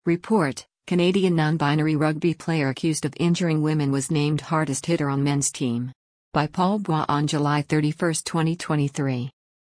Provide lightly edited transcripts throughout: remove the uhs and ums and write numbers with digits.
Report: Canadian non-binary rugby player accused of injuring women was named hardest hitter on men's team. By Paul Bois on July 31, 2023.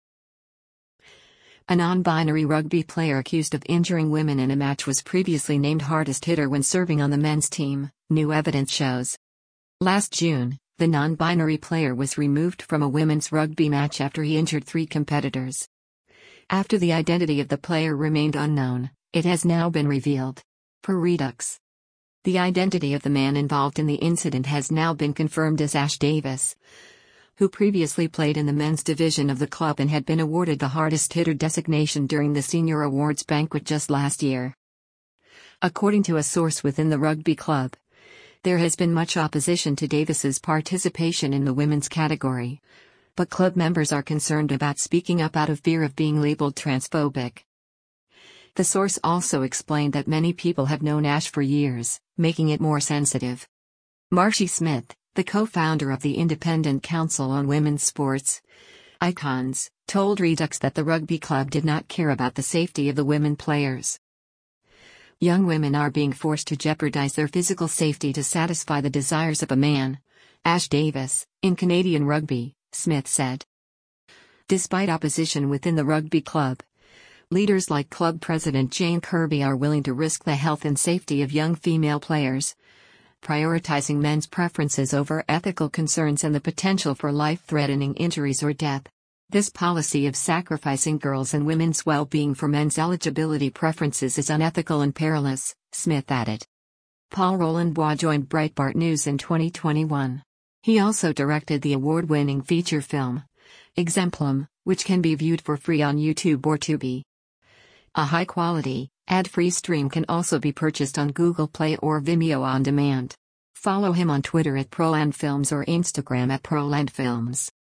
A non-binary rugby player accused of injuring women in a match was previously named hardest hitter when serving on the men's team, new evidence shows. Last June, the non-binary player was removed from a women's rugby match after he injured 3 competitors. After the identity of the player remained unknown, it has now been revealed. Per Redux. The identity of the man involved in the incident has now been confirmed as Ash Davis, who previously played in the men's division of the club and had been awarded the hardest hitter designation during the senior awards banquet just last year. According to a source within the rugby club, there has been much opposition to Davis's participation in the women's category, but club members are concerned about speaking up out of fear of being labeled transphobic. The source also explained that many people have known Ash for years, making it more sensitive. Marcie Smith, the co-founder of the Independent Council on Women's Sports, Icons, told Redux that the rugby club did not care about the safety of the women players. Young women are being forced to jeopardize their physical safety to satisfy the desires of a man, Ash Davis, in Canadian rugby, Smith said. Despite opposition within the rugby club, leaders like club president Jane Kirby are willing to risk the health and safety of young female players, prioritizing men's preferences over ethical concerns and the potential for life-threatening injuries or death. This policy of sacrificing girls' and women's well-being for men's eligibility preferences is unethical and perilous, Smith added. Paul Roland Bois joined Breitbart News in 2021. He also directed the award-winning feature film, Exemplum, which can be viewed for free on YouTube or Tubi. A high-quality, ad-free stream can also be purchased on Google Play or Vimeo on demand. Follow him on Twitter at ProlandFilms or Instagram at ProlandFilms.